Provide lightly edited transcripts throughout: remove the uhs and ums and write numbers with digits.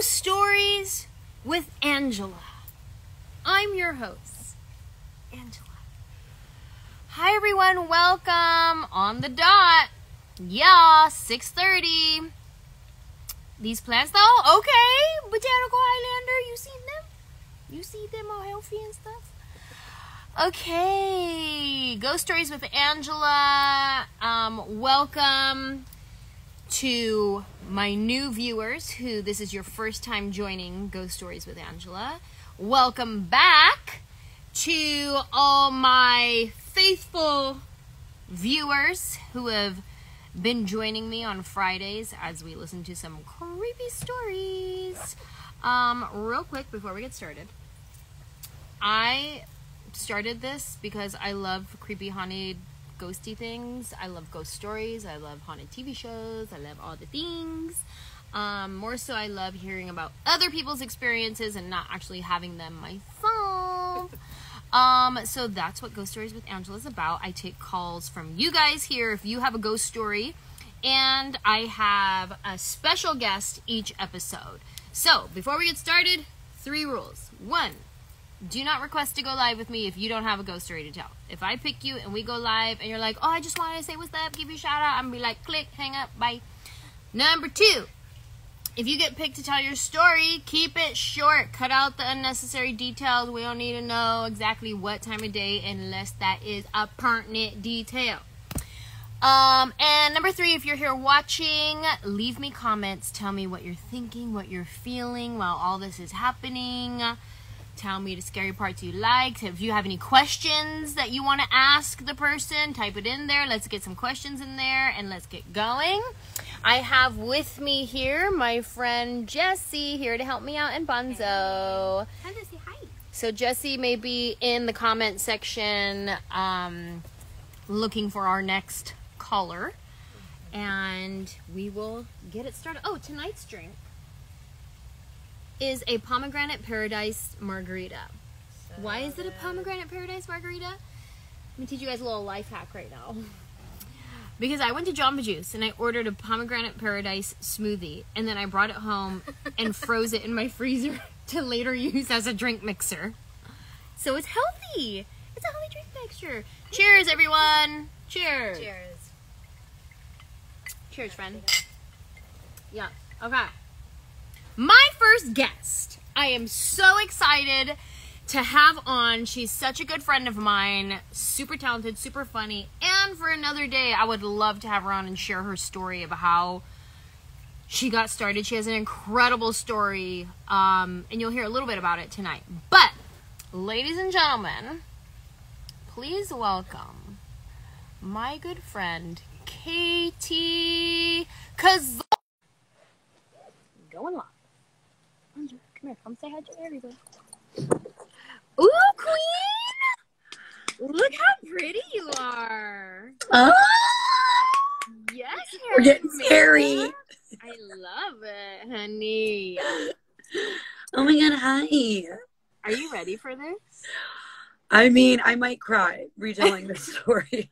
Ghost Stories with Angela. I'm your host, Angela. Hi everyone, welcome on the dot. Yeah, 6:30. These plants though, okay. Botanical Highlander, you seen them? You see them all healthy and stuff? Okay, Ghost Stories with Angela. Welcome to my new viewers who this is your first time joining Ghost Stories with Angela. Welcome back to all my faithful viewers who have been joining me on Fridays as we listen to some creepy stories. Real quick before we get started, I started this because I love creepy, haunted, ghosty things. I love ghost stories. I love haunted TV shows. I love all the things. More so, I love hearing about other people's experiences and not actually having them myself. So that's what Ghost Stories with Angela is about. I take calls from you guys here if you have a ghost story, and I have a special guest each episode. So before we get started, 3 rules. 1, do not request to go live with me if you don't have a ghost story to tell. If I pick you and we go live and you're like, oh, I just wanted to say what's up, give you a shout out, I'm gonna be like, click, hang up, bye. Number 2, if you get picked to tell your story, keep it short. Cut out the unnecessary details. We don't need to know exactly what time of day unless that is a pertinent detail. And number 3, if you're here watching, leave me comments. Tell me what you're thinking, what you're feeling while all this is happening. Tell me the scary parts you liked. If you have any questions that you want to ask the person, type it in there. Let's get some questions in there and let's get going. I have with me here my friend Jessie here to help me out in Bonzo. Hi, Jessie. Hi. So Jessie may be in the comment section looking for our next caller. And we will get it started. Oh, tonight's drink is a pomegranate paradise margarita. Why is it a pomegranate paradise margarita? Let me teach you guys a little life hack right now. Because I went to Jamba Juice and I ordered a pomegranate paradise smoothie, and then I brought it home and froze it in my freezer to later use as a drink mixer. So it's healthy. It's a healthy drink mixture. Cheers, everyone. Cheers. Cheers. Cheers, friend. Yeah. Okay. My first guest, I am so excited to have on. She's such a good friend of mine, super talented, super funny, and for another day, I would love to have her on and share her story of how she got started. She has an incredible story, and you'll hear a little bit about it tonight. But, ladies and gentlemen, please welcome my good friend, Katie Kazal. Going live. Come here, come say hi to everybody. Ooh, queen! Look how pretty you are. Oh, Yes, we're getting scary. I love it, honey. Oh my god, hi. Are you ready for this? I mean, I might cry retelling this story.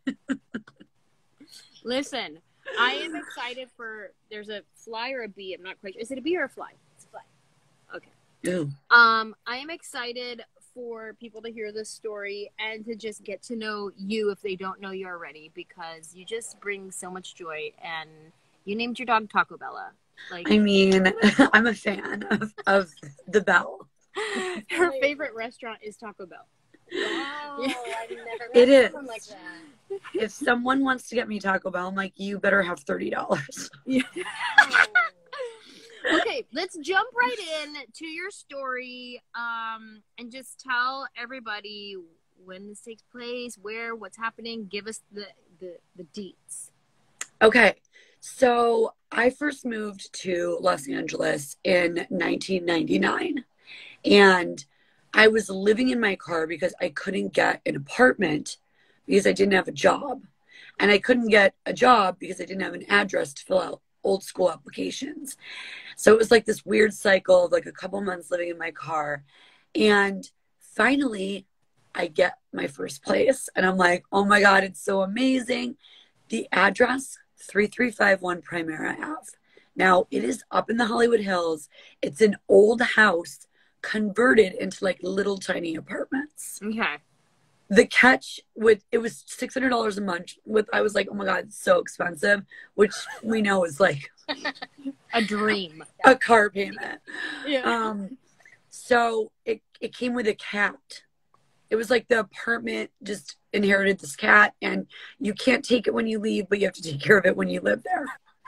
Listen, I am excited for, there's a fly or a bee, I'm not quite sure. Is it a bee or a fly? It's a fly. Okay. Ooh. I am excited for people to hear this story and to just get to know you if they don't know you already, because you just bring so much joy, and you named your dog Taco Bella. Like, I mean, I'm a fan of the Bell. her favorite restaurant is Taco Bell. Wow. Yeah. I've never met It is. someone like that. If someone wants to get me Taco Bell, I'm like, you better have $30. Yeah. Oh. Okay, let's jump right in to your story, and just tell everybody when this takes place, where, what's happening. Give us the deets. Okay, so I first moved to Los Angeles in 1999, and I was living in my car because I couldn't get an apartment because I didn't have a job, and I couldn't get a job because I didn't have an address to fill out old school applications. So it was like this weird cycle of like a couple months living in my car. And finally I get my first place and I'm like, oh my God, it's so amazing. The address, 3351 Primera Ave. Now, it is up in the Hollywood Hills. It's an old house converted into like little tiny apartments. Okay. The catch with it was $600 a month. I was like, oh my God, it's so expensive, which we know is like A dream. a car payment. Yeah. So it came with a cat. It was like the apartment just inherited this cat, and you can't take it when you leave, but you have to take care of it when you live there.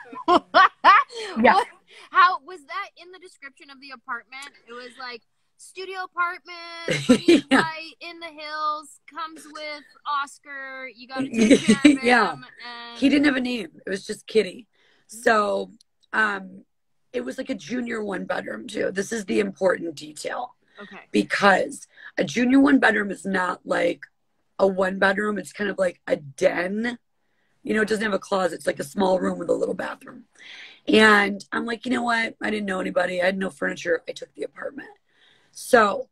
Yeah. How was that in the description of the apartment? It was like studio apartment, pretty Yeah. white, in the hills, comes with Oscar. You got to take care of him. Yeah. And He didn't have a name. It was just Kitty. So it was like a junior one bedroom too. This is the important detail, okay. because a junior one bedroom is not like a one bedroom. It's kind of like a den. You know, it doesn't have a closet. It's like a small room with a little bathroom. And I'm like, you know what? I didn't know anybody. I had no furniture. I took the apartment. So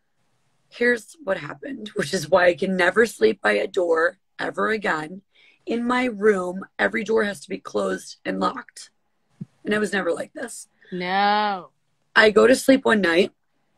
here's what happened, which is why I can never sleep by a door ever again. In my room, every door has to be closed and locked. And I was never like this. No. I go to sleep one night,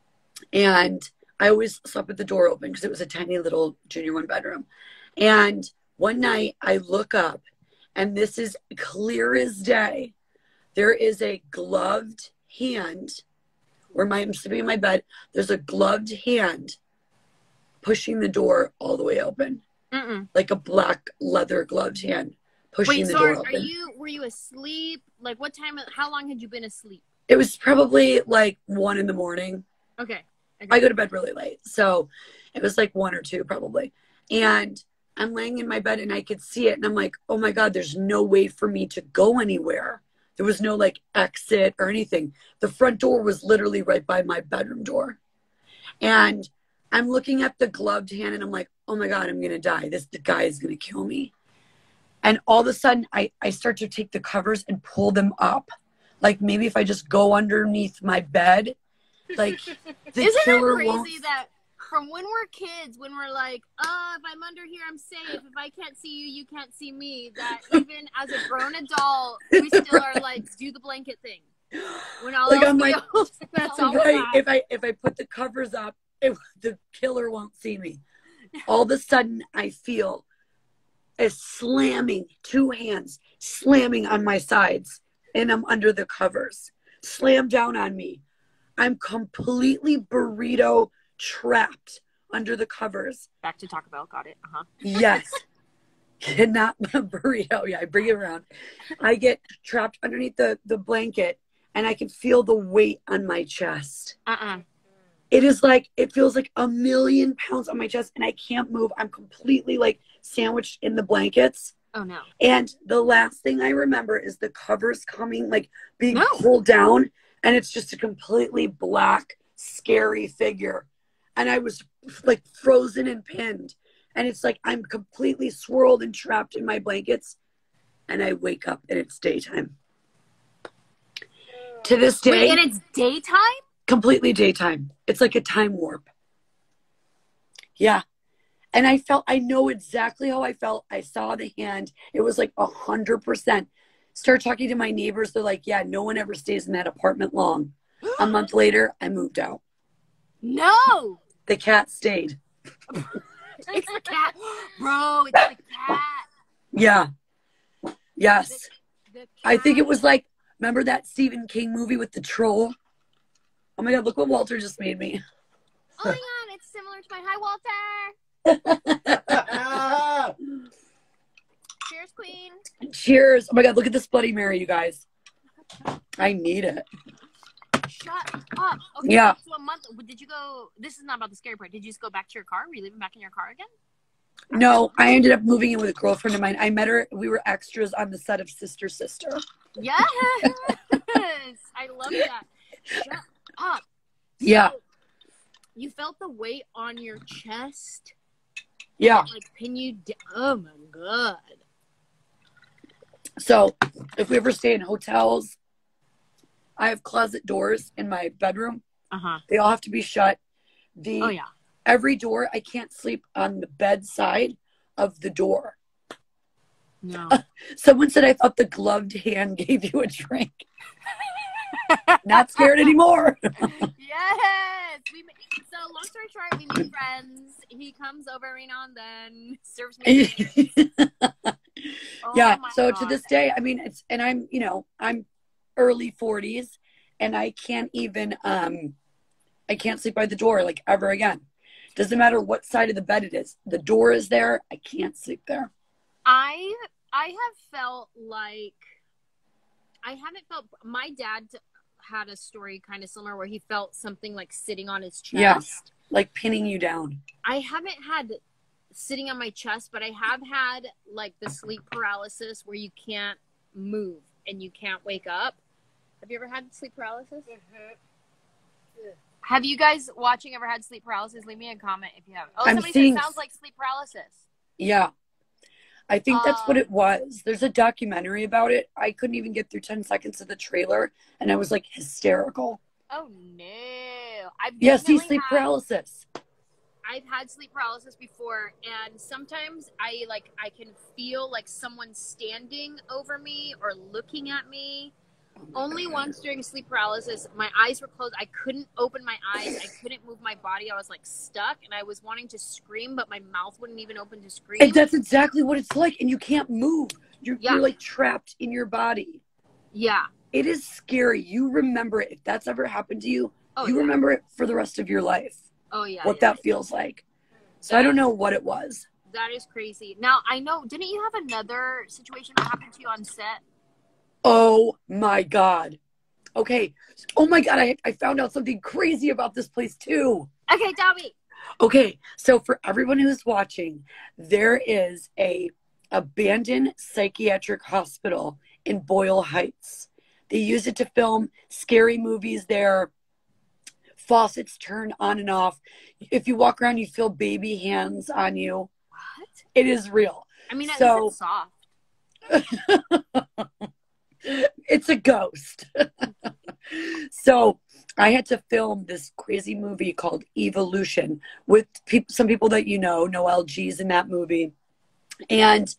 and I always slept with the door open because it was a tiny little junior one bedroom. And one night I look up, and this is clear as day. There is a gloved hand where I'm sleeping in my bed. There's a gloved hand pushing the door all the way open. Mm-mm. Like a black leather gloved hand pushing Wait, the so door are open. were you asleep? Like what time, how long had you been asleep? It was probably like 1 a.m. Okay. I go to bed really late. So it was like 1 or 2 probably. And I'm laying in my bed and I could see it. And I'm like, oh my God, there's no way for me to go anywhere. There was no like exit or anything. The front door was literally right by my bedroom door. And I'm looking at the gloved hand and I'm like, oh my God, I'm going to die. The guy is going to kill me. And all of a sudden I start to take the covers and pull them up. Like maybe if I just go underneath my bed, like the Isn't killer it crazy won't. that from when we're kids, when we're like, oh, if I'm under here, I'm safe. If I can't see you, you can't see me. That even as a grown adult, we still are like, do the blanket thing. When all Like, else I'm like, fails, that's all we Right. got. If I put the covers up, the killer won't see me. All of a sudden, I feel a slamming, 2 hands slamming on my sides, and I'm under the covers. Slam down on me. I'm completely burrito trapped under the covers. Back to Taco Bell. Got it. Uh-huh. Yes. Not a burrito. Yeah, I bring it around. I get trapped underneath the blanket, and I can feel the weight on my chest. It is like, it feels like 1,000,000 pounds on my chest, and I can't move. I'm completely like sandwiched in the blankets. Oh, no. And the last thing I remember is the covers coming, like being No. pulled down, and it's just a completely black, scary figure. And I was like frozen and pinned. And it's like I'm completely swirled and trapped in my blankets. And I wake up and it's daytime. To this day, Wait, and it's daytime? completely daytime. It's like a time warp. Yeah. And I know exactly how I felt. I saw the hand. It was like 100%. Start talking to my neighbors. They're like, yeah, no one ever stays in that apartment long. A month later, I moved out. No. The cat stayed. It's the cat. Bro, it's the cat. Yeah. Yes. The cat. I think it was like, remember that Stephen King movie with the troll? Oh my God, look what Walter just made me. Oh my God, it's similar to my Hi, Walter. Cheers, Queen. Cheers. Oh my God, look at this Bloody Mary, you guys. I need it. Shut up. Okay, Yeah. so a month. Did you go? This is not about the scary part. Did you just go back to your car? Were you living back in your car again? No, I ended up moving in with a girlfriend of mine. I met her. We were extras on the set of Sister Sister. Yes. I love that. Shut up. Yeah. So, you felt the weight on your chest? Yeah. Like pin you down. Oh my God. So if we ever stay in hotels, I have closet doors in my bedroom. They all have to be shut. Oh yeah. Every door, I can't sleep on the bed side of the door. No. Someone said, I thought the gloved hand gave you a drink. Not scared anymore. Yes. So long story short, we made friends. He comes over every now and then, serves me drinks. Oh Yeah. my So God. to this day, I mean, I'm early 40s and I can't even, I can't sleep by the door like ever again. Doesn't matter what side of the bed it is. The door is there. I can't sleep there. I have felt like my dad had a story kind of similar where he felt something like sitting on his chest. Yeah, like pinning you down. I haven't had sitting on my chest, but I have had like the sleep paralysis where you can't move and you can't wake up. Have you ever had sleep paralysis? Have you guys watching ever had sleep paralysis? Leave me a comment if you have. Oh, somebody said it sounds like sleep paralysis. Yeah. I think that's what it was. There's a documentary about it. I couldn't even get through 10 seconds of the trailer, and I was like hysterical. Oh no! Sleep paralysis. I've had sleep paralysis before, and sometimes I can feel like someone standing over me or looking at me. Only once during sleep paralysis, my eyes were closed. I couldn't open my eyes. I couldn't move my body. I was like stuck, and I was wanting to scream, but my mouth wouldn't even open to scream. And that's exactly what it's like, and you can't move. You're like trapped in your body. Yeah. It is scary. You remember it. If that's ever happened to you, remember it for the rest of your life. Oh, yeah. What that feels like. So I don't know what it was. That is crazy. Now, I know, didn't you have another situation that happened to you on set? Oh my God. Okay. Oh my God. I found out something crazy about this place too. Okay, tell me. Okay. So for everyone who's watching, there is a abandoned psychiatric hospital in Boyle Heights. They use it to film scary movies there. Faucets turn on and off. If you walk around, you feel baby hands on you. What? It is real. I mean, at least it's soft. It's a ghost. So I had to film this crazy movie called Evolution with some people that you know. Noel G's in that movie. And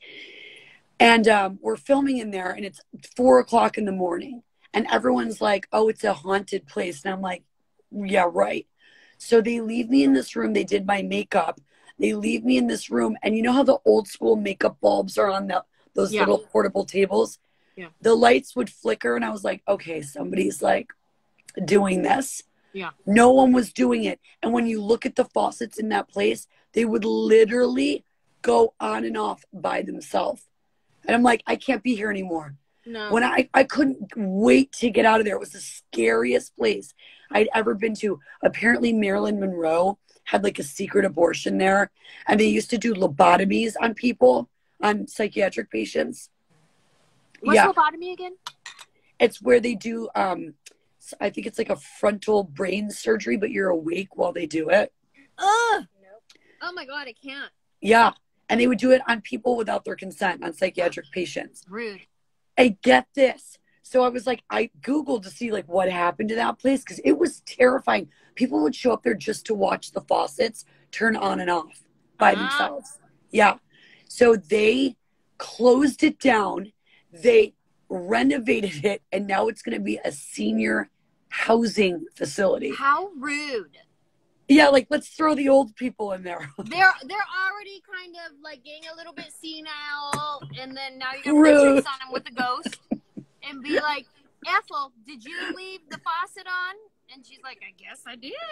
we're filming in there, and it's 4:00 in the morning. And everyone's like, oh, it's a haunted place. And I'm like, yeah, right. So they leave me in this room. They did my makeup. They leave me in this room. And you know how the old school makeup bulbs are on those little portable tables? Yeah. The lights would flicker, and I was like, okay, somebody's like doing this. Yeah. No one was doing it. And when you look at the faucets in that place, they would literally go on and off by themselves. And I'm like, I can't be here anymore. No. When I couldn't wait to get out of there. It was the scariest place I'd ever been to. Apparently Marilyn Monroe had like a secret abortion there, and they used to do lobotomies on people, on psychiatric patients. What's lobotomy again? It's where they do, I think it's like a frontal brain surgery, but you're awake while they do it. Ugh. Nope. Oh my God, I can't. Yeah. And they would do it on people without their consent, on psychiatric patients. Rude. I get this. So I was like, I Googled to see like what happened to that place because it was terrifying. People would show up there just to watch the faucets turn on and off by themselves. Yeah. So they closed it down. They renovated it, and now it's going to be a senior housing facility. How rude. Yeah, like let's throw the old people in there. They're already kind of like getting a little bit senile, and then now you're gonna put tricks on them with the ghost and be like, Ethel, did you leave the faucet on? And she's like, I guess I did.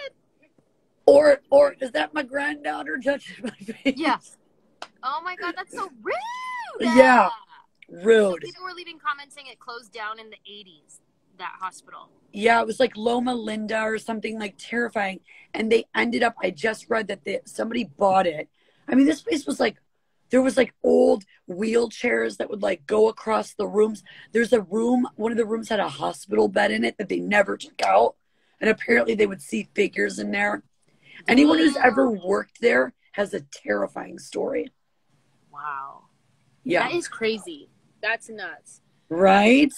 Or is that my granddaughter touching my face? Yeah. Oh my God, that's so rude. Yeah. Rude. So people were leaving comments saying it closed down in the 80s, that hospital. Yeah, it was like Loma Linda or something, like terrifying. And they ended up, I just read that somebody bought it. I mean, this place was like, there was like old wheelchairs that would like go across the rooms. There's a room, one of the rooms had a hospital bed in it that they never took out. And apparently they would see figures in there. Anyone who's ever worked there has a terrifying story. Wow. Yeah. That is crazy. That's nuts. Right?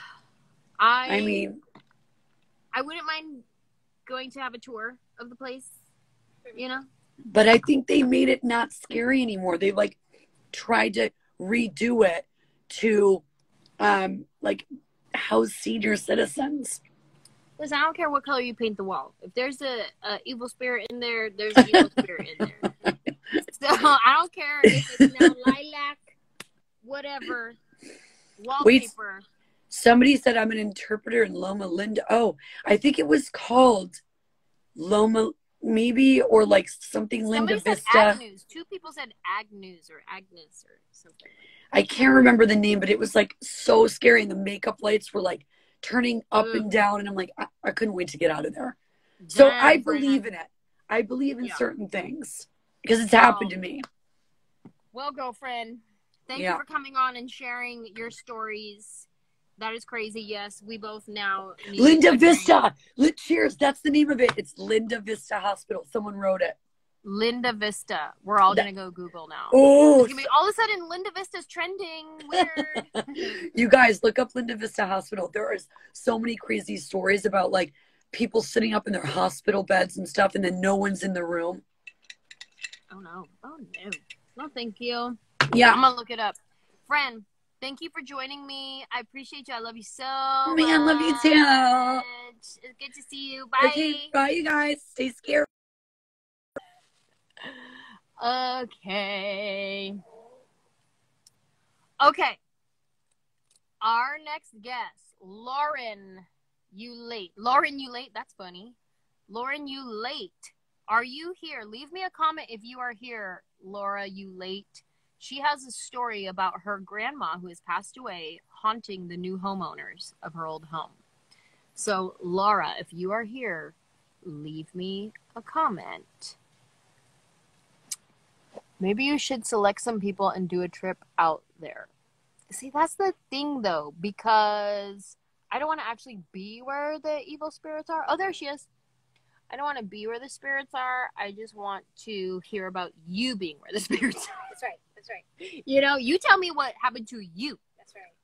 I mean, I wouldn't mind going to have a tour of the place, you know? But I think they made it not scary anymore. They like tried to redo it to like house senior citizens. Listen, I don't care what color you paint the wall. If there's a evil spirit in there, there's an evil spirit in there. So I don't care if it's now lilac, whatever, wallpaper. Wait, somebody said I'm an interpreter in Loma Linda. Oh, I think it was called Loma, maybe, or like something Linda Somebody Vista. said Agnews. 2 people said Agnews or Agnes or something. I can't remember the name, but it was like so scary, and the makeup lights were like turning up and down, and I'm like, I couldn't wait to get out of there. So I believe in it. I believe in certain things because it's happened to me. Well, girlfriend, thank you for coming on and sharing your stories. That is crazy. Yes, we both now need Linda Vista. Cheers. That's the name of it. It's Linda Vista Hospital. Someone wrote it. Linda Vista. We're all going to go Google now. Oh, all of a sudden, Linda Vista's trending. Weird. You guys, look up Linda Vista Hospital. There is so many crazy stories about like people sitting up in their hospital beds and stuff, and then no one's in the room. Oh, no. Oh, no. No, thank you. Yeah. I'm going to look it up. Friend, thank you for joining me. I appreciate you. I love you so much. I love you too. It's good to see you. Bye. Okay, bye, you guys. Stay scared. Okay. Our next guest, Lauren Ulate. Lauren Ulate, that's funny. Lauren Ulate. Are you here? Leave me a comment if you are here, Laura Ulate. She has a story about her grandma who has passed away haunting the new homeowners of her old home. So, Laura, if you are here, leave me a comment. Maybe you should select some people and do a trip out there. See, that's the thing, though, because I don't want to actually be where the evil spirits are. Oh, there she is. I don't want to be where the spirits are. I just want to hear about you being where the spirits are. That's right. That's right. You know, you tell me what happened to you. That's right.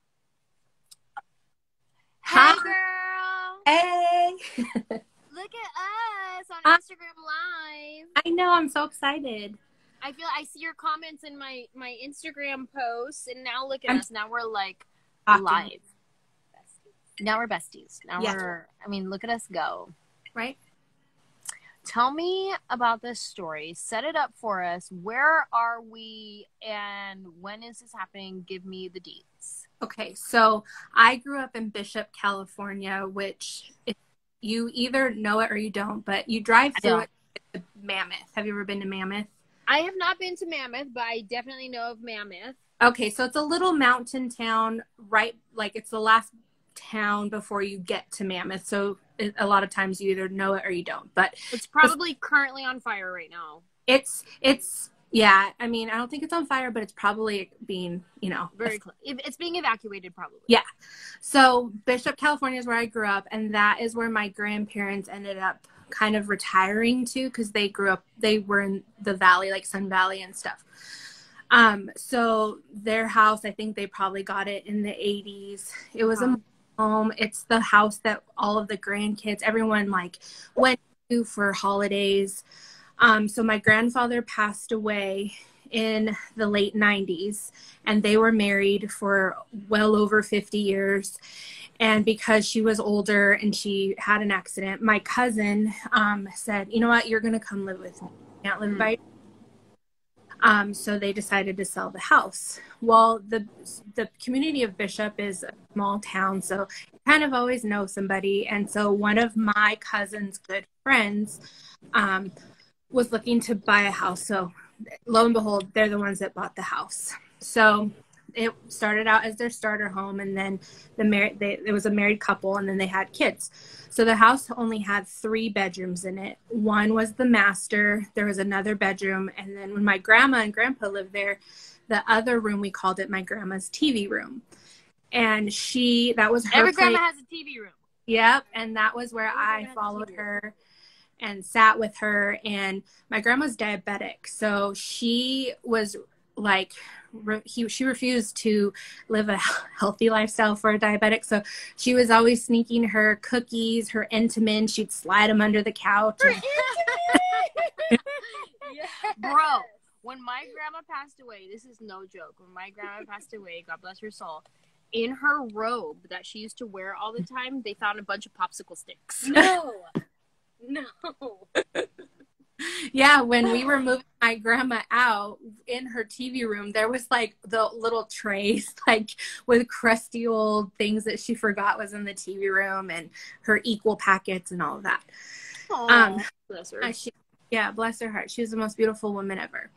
Hi, Hi. girl. Hey. Look at us on Instagram Live. I know. I'm so excited. I see your comments in my Instagram posts, and now look at us. Now we're like Talking. live. Now we're besties. Now Yeah. look at us go. Right? Tell me about this story. Set it up for us. Where are we, and when is this happening? Give me the deets. Okay. So I grew up in Bishop, California, which you either know it or you don't, but you drive through it to Mammoth. Have you ever been to Mammoth? I have not been to Mammoth, but I definitely know of Mammoth. Okay, so it's a little mountain town, right? Like it's the last town before you get to Mammoth. So a lot of times you either know it or you don't. But it's probably currently on fire right now. It's yeah. I mean, I don't think it's on fire, but it's probably being, very close. It's being evacuated, probably. Yeah. So Bishop, California is where I grew up, and that is where my grandparents ended up kind of retiring to because they were in the valley, like Sun Valley and stuff. So their house, I think they probably got it in the 80s. It was a home. It's the house that all of the grandkids, everyone like went to for holidays. So my grandfather passed away in the late 90s, and they were married for well over 50 years. And because she was older and she had an accident, my cousin said, you know what, you're going to come live with me. You can't live by yourself. So they decided to sell the house. Well, the community of Bishop is a small town, so you kind of always know somebody. And so one of my cousin's good friends was looking to buy a house. So lo and behold, they're the ones that bought the house. So it started out as their starter home, and then it was a married couple, and then they had kids. So the house only had 3 bedrooms in it. One was the master. There was another bedroom. And then when my grandma and grandpa lived there, the other room, we called it my grandma's TV room. And that was her Every place. grandma has a TV room. Yep. And that was where I followed her and sat with her. And my grandma's diabetic. So she was like, she refused to live a healthy lifestyle for a diabetic. So she was always sneaking her cookies, her Entenmann's. She'd slide them under the couch. Bro, When my grandma passed away, this is no joke. When my grandma passed away, God bless her soul, in her robe that she used to wear all the time, they found a bunch of popsicle sticks. No. No. Yeah, when we were moving my grandma out in her TV room, there was like the little trays, like with crusty old things that she forgot was in the TV room, and her equal packets and all of that. Bless her. Yeah, bless her heart. She was the most beautiful woman ever.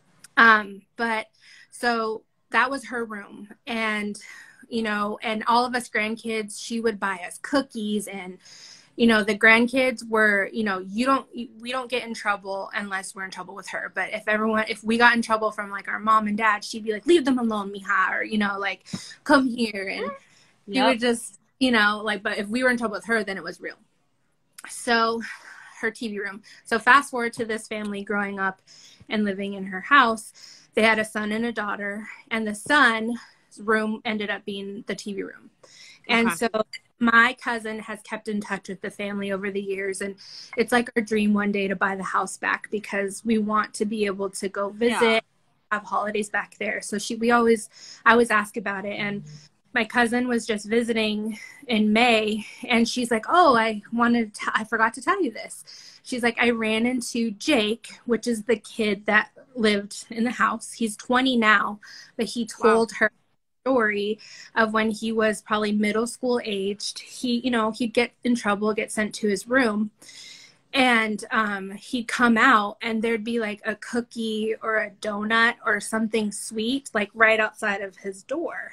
But so that was her room, and and all of us grandkids, she would buy us cookies, and the grandkids were, we don't get in trouble unless we're in trouble with her. But if we got in trouble from like our mom and dad, she'd be like, leave them alone, mija, or, like, come here. And she would just, but if we were in trouble with her, then it was real. So her TV room. So fast forward to this family growing up and living in her house. They had a son and a daughter, and the son's room ended up being the TV room. And so my cousin has kept in touch with the family over the years, and it's like our dream one day to buy the house back because we want to be able to go visit, have holidays back there. So I always ask about it. And my cousin was just visiting in May, and she's like, oh, I forgot to tell you this. She's like, I ran into Jake, which is the kid that lived in the house. He's 20 now, but he told her story of when he was probably middle school aged. He'd get in trouble, get sent to his room, and he'd come out and there'd be like a cookie or a donut or something sweet like right outside of his door.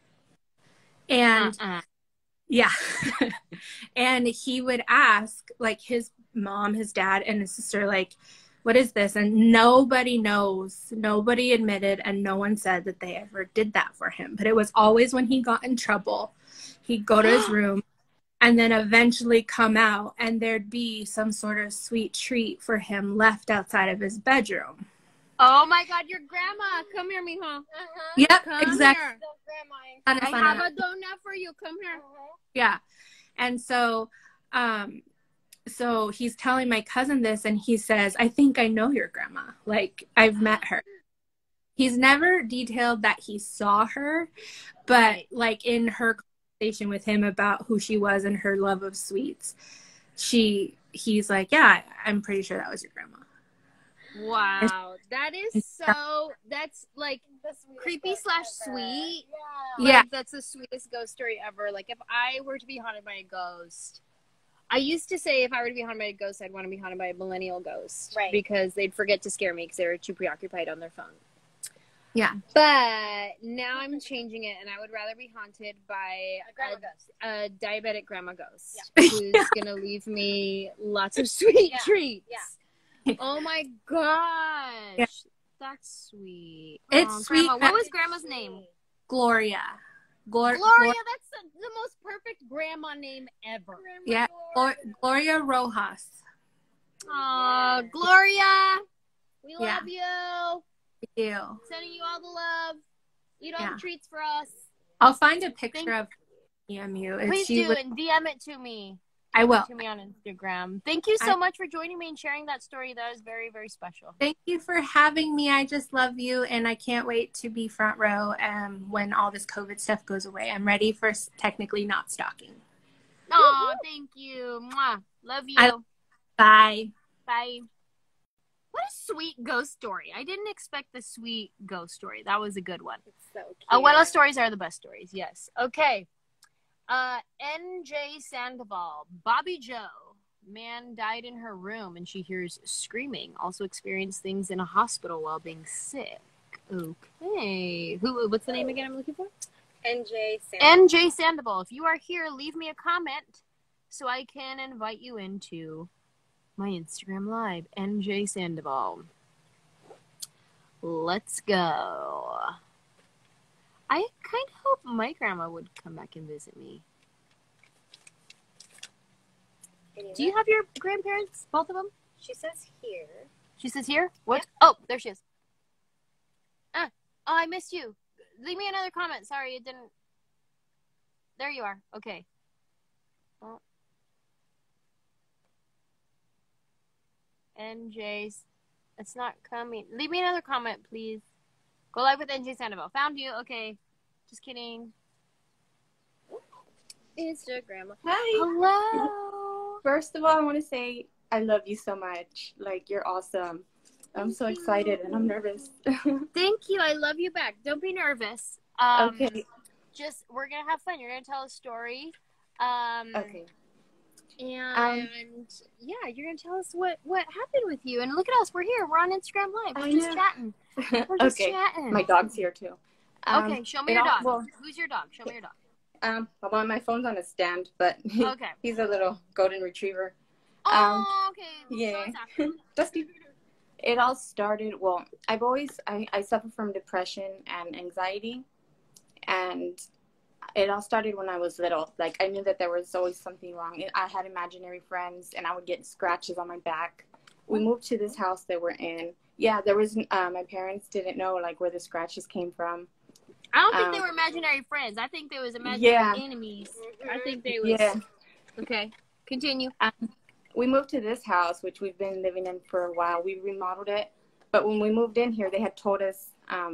And yeah. And he would ask like his mom, his dad, and his sister, like, what is this? And nobody knows, nobody admitted, and no one said that they ever did that for him. But it was always when he got in trouble, he'd go to his room and then eventually come out, and there'd be some sort of sweet treat for him left outside of his bedroom. Oh my God, your grandma. Come here, mija. Yep, Come exactly. here. Grandma. I have a donut for you. Come here. Yeah. And so, so he's telling my cousin this, and he says, I think I know your grandma. Like, I've met her. He's never detailed that he saw her, but like in her conversation with him about who she was and her love of sweets, he's like, yeah, I'm pretty sure that was your grandma. Wow. That's like creepy / sweet. Yeah. Like, that's the sweetest ghost story ever. Like, if I were to be haunted by a ghost, I used to say if I were to be haunted by a ghost, I'd want to be haunted by a millennial ghost. Right. Because they'd forget to scare me because they were too preoccupied on their phone. Yeah. But now I'm changing it, and I would rather be haunted by A grandma ghost. a diabetic grandma ghost who's going to leave me lots of sweet treats. Yeah. Oh my gosh. Yeah. That's sweet. It's sweet. Grandma. What was grandma's name? Gloria. Gloria, that's the most perfect grandma name ever. Yeah. Gloria Rojas. Aw, Gloria. We Yeah. love you. Thank you. Sending you all the love. Eat all Yeah. the treats for us. I'll find a picture of EMU. Please do, and DM it to me. I will. To me on Instagram. Thank you so much for joining me and sharing that story. That was very, very special. Thank you for having me. I just love you, and I can't wait to be front row when all this COVID stuff goes away. I'm ready for technically not stalking. Oh, thank you. Mwah. Love you. Bye. Bye. What a sweet ghost story. I didn't expect the sweet ghost story. That was a good one. It's so cute. Abuela stories are the best stories. Yes. Okay. NJ Sandoval. Bobby Joe. Man died in her room and she hears screaming. Also experienced things in a hospital while being sick. Okay. What's the name again I'm looking for? NJ Sandoval. NJ Sandoval. If you are here, leave me a comment so I can invite you into my Instagram Live. NJ Sandoval. Let's go. I kind of hope my grandma would come back and visit me. Do you have your grandparents, both of them? She says here. She says here? What? Yeah. Oh, there she is. Oh, I missed you. Leave me another comment. Sorry, it didn't. There you are. Okay. NJ's. It's not coming. Leave me another comment, please. Go live with NJ Sandoval. Found you. Okay. Just kidding. Instagram. Hi. Hello. First of all, I want to say I love you so much. Like, you're awesome. I'm so excited and I'm nervous. Thank you. I love you back. Don't be nervous. Okay. Just, we're going to have fun. You're going to tell a story. Okay. And yeah, you're going to tell us what happened with you. And look at us. We're here. We're on Instagram Live. We're just chatting. We're just chatting. My dog's here too. Okay, show me your dog. Well, Who's your dog? Show me your dog. well, my phone's on a stand, but Okay. he's a little golden retriever. Oh, okay. Yeah. So it's Dusty. It all started, well, I suffer from depression and anxiety, and it all started when I was little. Like, I knew that there was always something wrong. I had imaginary friends, and I would get scratches on my back. We moved to this house that we're in. Yeah, there was, my parents didn't know, like, where the scratches came from. I don't think they were imaginary friends. I think they was imaginary enemies. I think they was. Yeah. Okay, continue. We moved to this house, which we've been living in for a while. We remodeled it. But when we moved in here, they had told us,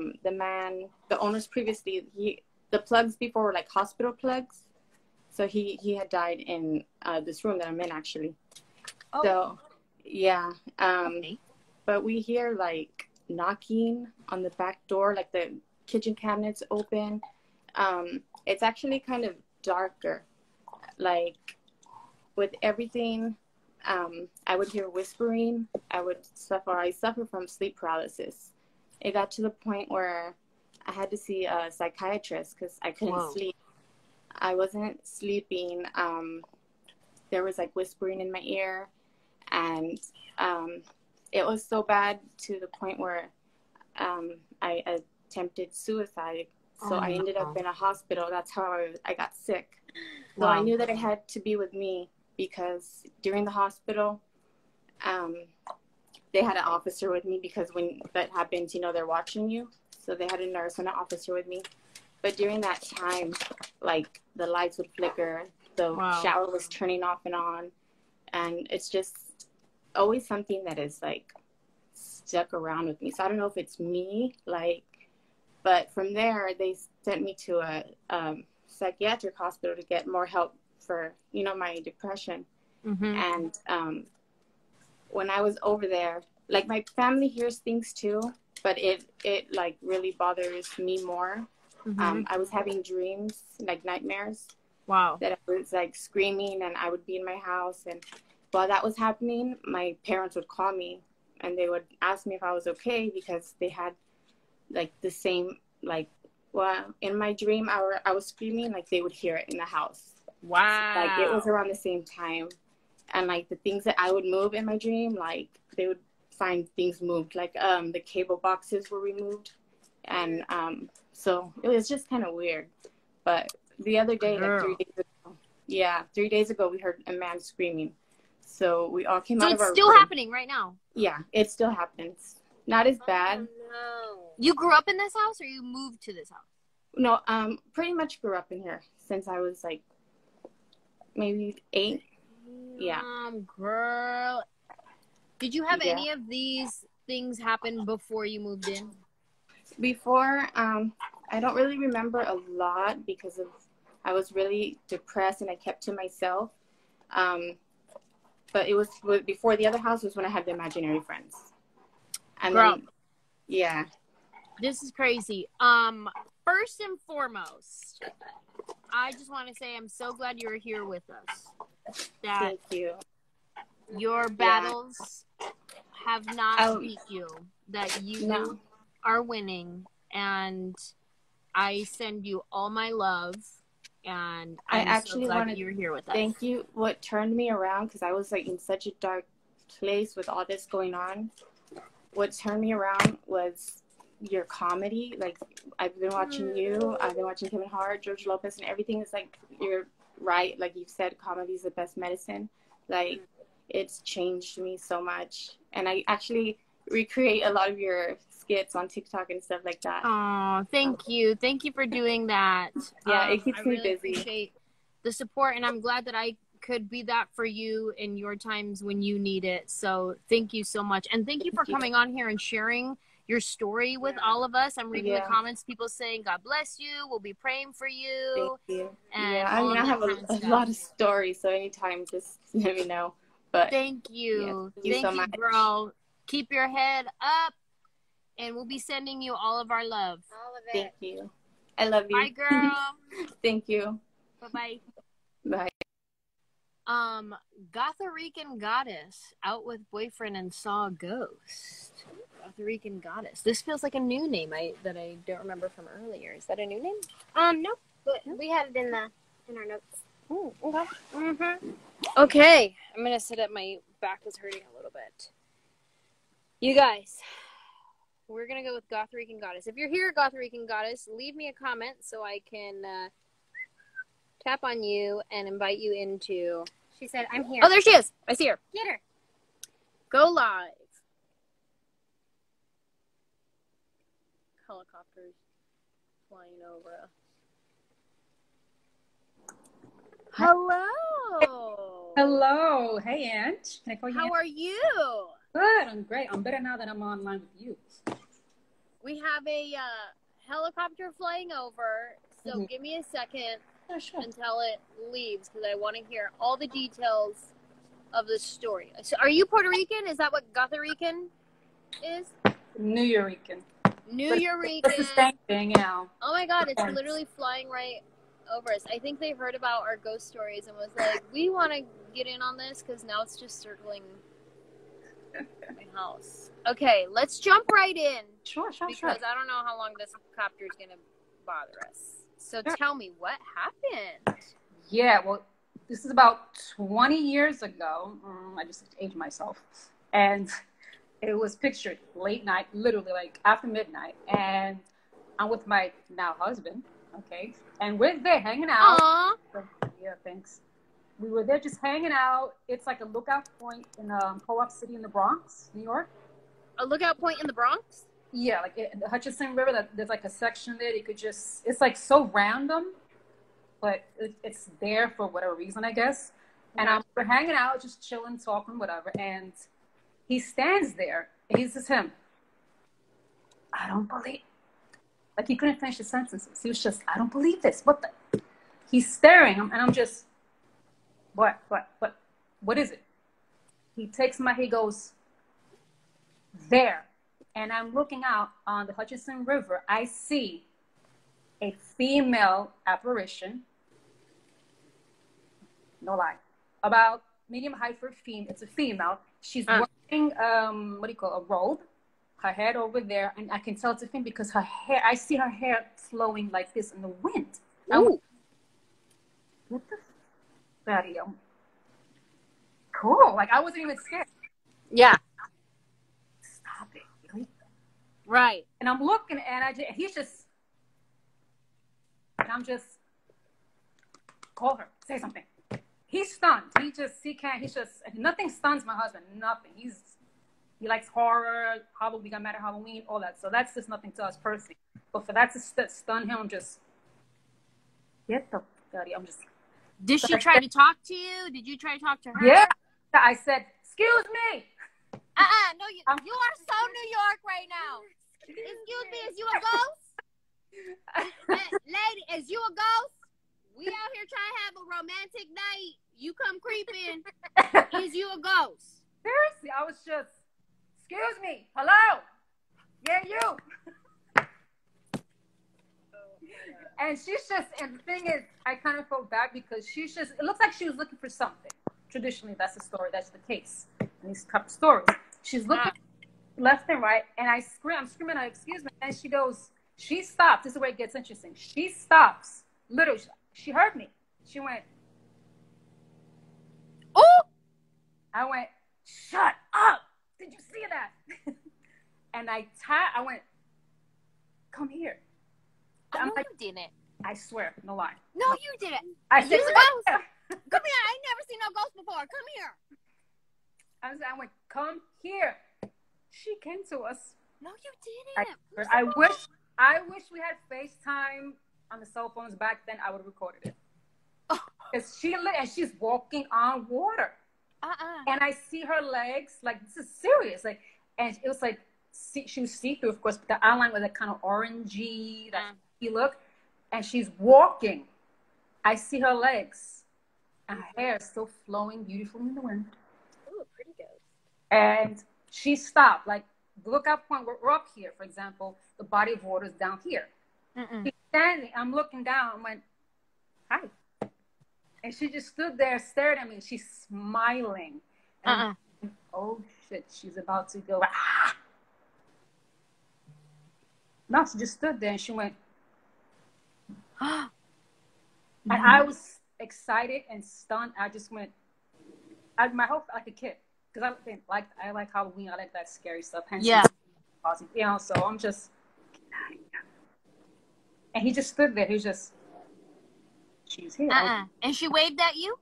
the owners previously, the plugs before were like hospital plugs. So he had died in this room that I'm in, actually. Oh. So, yeah. Okay. But we hear like knocking on the back door, like the kitchen cabinets open. It's actually kind of darker. Like, with everything, I would hear whispering. I suffer from sleep paralysis. It got to the point where I had to see a psychiatrist because I couldn't sleep. I wasn't sleeping. There was like whispering in my ear, and it was so bad to the point where I attempted suicide. So I ended up in a hospital. That's how I got sick. So I knew that it had to be with me, because during the hospital, they had an officer with me, because when that happens, they're watching you. So they had a nurse and an officer with me. But during that time, like, the lights would flicker, the shower was turning off and on. And it's just always something that is, like, stuck around with me. So I don't know if it's me, like, but from there, they sent me to a psychiatric hospital to get more help for, my depression. Mm-hmm. And when I was over there, like, my family hears things too, but it like really bothers me more. Mm-hmm. I was having dreams, like nightmares. Wow. That I was like screaming, and I would be in my house, and while that was happening, my parents would call me and they would ask me if I was okay, because they had like the same, like, well, in my dream, I was screaming, like they would hear it in the house. Wow. Like, it was around the same time. And like the things that I would move in my dream, like they would find things moved, like the cable boxes were removed. And so it was just kind of weird. But the other day, like 3 days ago, we heard a man screaming. So we all came out of our room. So it's still happening right now? Yeah, it still happens. Not as bad. No. You grew up in this house, or you moved to this house? No, pretty much grew up in here since I was like maybe 8. Yeah. Girl. Did you have any of these things happen before you moved in? Before, I don't really remember a lot, because I was really depressed and I kept to myself. But it was before the other house was when I had the imaginary friends. And Girl. then, yeah. This is crazy. First and foremost, I just want to say I'm so glad you're here with us. That Thank you. Your battles have not beat you. That you are winning. And I send you all my love. And I'm actually so glad that you're here with us. Thank you. What turned me around, because I was like in such a dark place with all this going on. What turned me around was your comedy. Like, I've been watching you. I've been watching Kevin Hart, George Lopez, and everything is like, you're right. Like you said, comedy is the best medicine. Like, it's changed me so much. And I actually recreate a lot of your skits on TikTok and stuff like that. Oh, thank you. Thank you for doing that. Yeah, it keeps me really busy. Appreciate the support, and I'm glad that I could be that for you in your times when you need it. So thank you so much. And thank you for coming on here and sharing your story with all of us. I'm reading the comments, people saying, God bless you. We'll be praying for you. Thank you. And yeah, I mean, I have a lot of stories, so anytime, just let me know. But thank you. Thank you so much, girl. Keep your head up, and we'll be sending you all of our love. All of it. Thank you. I love you. Bye, girl. Thank you. Bye-bye. Bye. Gotharican Goddess out with boyfriend and saw a ghost. Gotharican Goddess. This feels like a new name that I don't remember from earlier. Is that a new name? Nope. But we have it in our notes. Ooh, okay. Mm-hmm. Okay, I'm gonna sit up. My back is hurting a little bit. You guys, we're gonna go with Gotharican Goddess. If you're here, Gotharican Goddess, leave me a comment so I can tap on you and invite you into. She said, "I'm here." Oh, there she is. I see her. Get her. Go live. Helicopters flying over us. Hello. Hello. Hey, Aunt. Can I call you How Aunt? are you? Good. I'm great. I'm better now that I'm online with you. We have a helicopter flying over, so give me a second Oh, sure. until it leaves because I want to hear all the details of the story. So are you Puerto Rican? Is that what Gotharican is? New Eureka. New It's Eureka. the same thing, you know. Oh my God, it's Thanks. literally flying right over us. I think they heard about our ghost stories and was like, we want to get in on this because now it's just circling my house. Okay, let's jump right in Sure. because I don't know how long this copter is going to bother us. So Sure. tell me, what happened? Yeah, well, this is about 20 years ago. I just aged myself. And it was pictured late night, literally like after midnight. And I'm with my now husband, okay? And we're there hanging out. Aww. Yeah, thanks. We were there just hanging out. It's like a lookout point in Co-op City in the Bronx, New York. A lookout point in the Bronx? Yeah, like the Hutchinson River, there's like a section there you could just, it's like so random, but it's there for whatever reason, I guess. And we're hanging out, just chilling, talking, whatever. And he stands there. He's just him. I don't believe, like he couldn't finish his sentences. He was just, I don't believe this. What the? He's staring, and I'm just, what is it? He takes he goes, there. And I'm looking out on the Hutchinson River. I see a female apparition. No lie. About medium height for a female. It's a female. She's wearing, a robe. Her head over there. And I can tell it's a female because her hair, I see her hair flowing like this in the wind. Ooh. What the fatty? Cool. Like, I wasn't even scared. Yeah. Stop it. Really? Right. And I'm looking, and I'm just, call her, say something. He's stunned. Nothing stuns my husband. Nothing. He likes horror, Halloween, got mad at Halloween, all that. So that's just nothing to us personally. But for that to stun him, I'm just, get the buddy. I'm just. Did she try to talk to you? Did you try to talk to her? Yeah. I said, excuse me. No, you are so New York right now. Excuse me, is you a ghost? Lady, is you a ghost? We out here trying to have a romantic night. You come creeping. Is you a ghost? Seriously, I was just, excuse me. Hello. Yeah, you. And she's just, and the thing is, I kind of felt bad because she's just, it looks like she was looking for something. Traditionally, that's the story. That's the case in these type of stories. She's looking left and right, and I'm screaming out, excuse me. And she goes, she stops. This is where it gets interesting. She stops. Literally, she heard me. She went, oh! I went, shut up. Did you see that? And I went, come here. No, you didn't. I swear, no lie. No, you didn't. I You said, ghost. Come here. I ain't never seen no ghost before. Come here. I went, come here. She came to us. No, you didn't. I wish we had FaceTime on the cell phones back then. I would have recorded it. and she's walking on water. And I see her legs, like, this is serious. Like, and it was like, she was see-through, of course, but the outline was like kind of orangey, that look. And she's walking. I see her legs. And her hair is still flowing beautifully in the wind. Ooh, pretty good. And she stopped. Like, the lookout point, we're up here, for example. The body of water is down here. She's standing. I'm looking down. I went, hi. And she just stood there, stared at me. She's smiling. And oh, shit, she's about to go. Ah! No, she just stood there and she went. And I was excited and stunned. I just went. My whole like a kid, because I like Halloween. I like that scary stuff. Yeah. You know, so I'm just. And he just stood there. He was just. She's here. And she waved at you?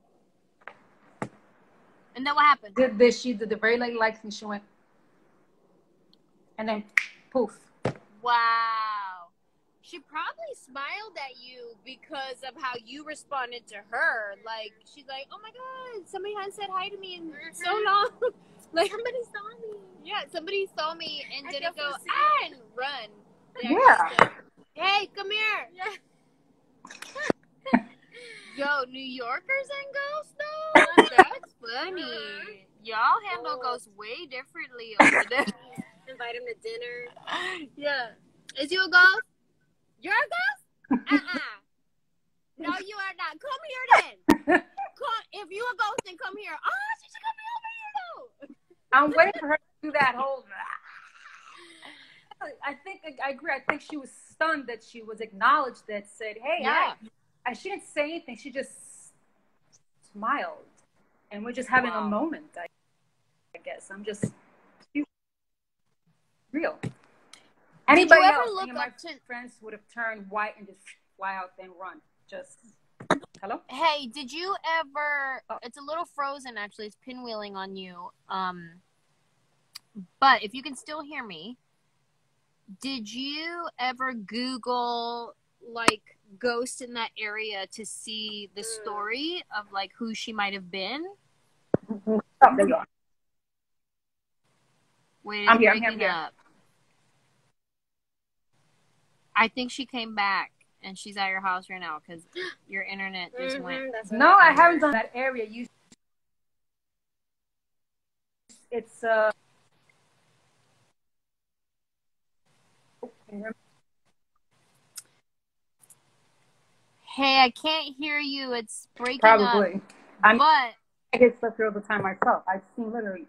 And then what happened? She did the very late lights and she went. And then poof. Wow. She probably smiled at you because of how you responded to her. Like, she's like, oh my God, somebody hasn't said hi to me in so long. Like, somebody saw me. Yeah, somebody saw me and didn't go, and run. Yeah. Hey, come here. Yeah. Yo, New Yorkers and ghosts, though? That's funny. Y'all handle ghosts way differently over there. Invite him to dinner. Yeah. Is you a ghost? You're a ghost? No, you are not. Come here then. If you a ghost, then come here. Oh, she should come over here, though. I'm waiting for her to do that whole. I agree. I think she was stunned that she was acknowledged, that said, hey, yeah. And she didn't say anything. She just smiled. And we're just having a moment, I guess. I'm just real. Anybody else, any of my friends would have turned white and just fly out and run. Just, hello? Hey, did you ever, it's a little frozen, actually. It's pinwheeling on you. But if you can still hear me, did you ever Google, like, ghost in that area to see the story of, like, who she might have been? Oh, there you are. Wait, I'm here. up. I think she came back and she's at your house right now because your internet just went. No, I haven't done that area. It's Hey, I can't hear you. It's breaking probably. up. I get stuff here all the time myself. I've seen literally.